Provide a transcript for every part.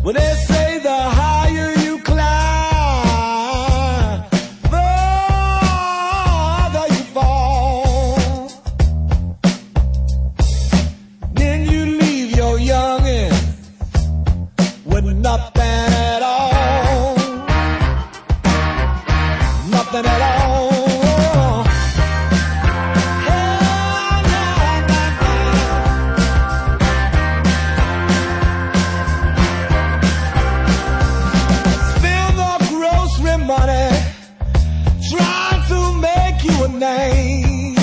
When they say the higher you climb, the farther you fall. Then you leave your youngin' with nothing at all. Nothing at all. Money, trying to make you a name.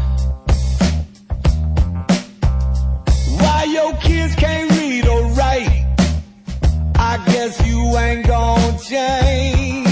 Why your kids can't read or write, I guess you ain't gonna change.